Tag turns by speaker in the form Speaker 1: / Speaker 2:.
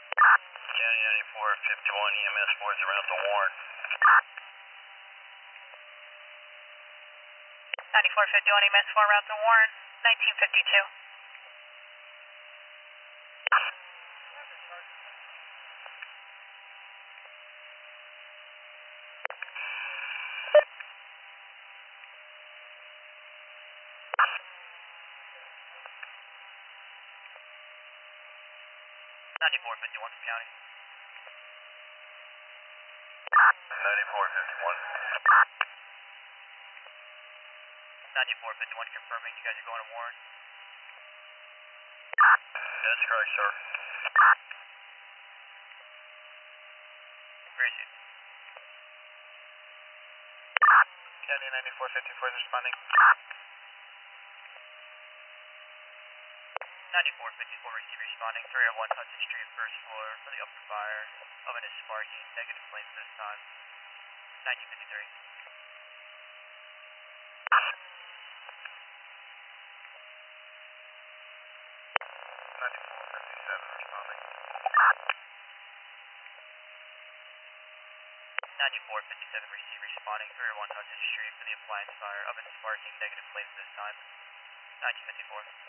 Speaker 1: County 9451 EMS 4s around the Warren.
Speaker 2: 9451 EMS 4 route to Warren, 1952.
Speaker 3: Ninety-four 51 from County.
Speaker 1: 9451.
Speaker 3: 9451 confirming you guys are going to Warren.
Speaker 1: That's correct, sir.
Speaker 3: Where is it?
Speaker 4: County 9454 is responding.
Speaker 3: 9454 receive responding. 301 Hudson Street, first floor for the upper fire. Oven is sparking. Negative flames this time. 1953.
Speaker 4: 9457 responding.
Speaker 3: 9457 receive responding. 301 Hudson Street for the appliance fire. Oven is sparking. Negative flames this time. 1954.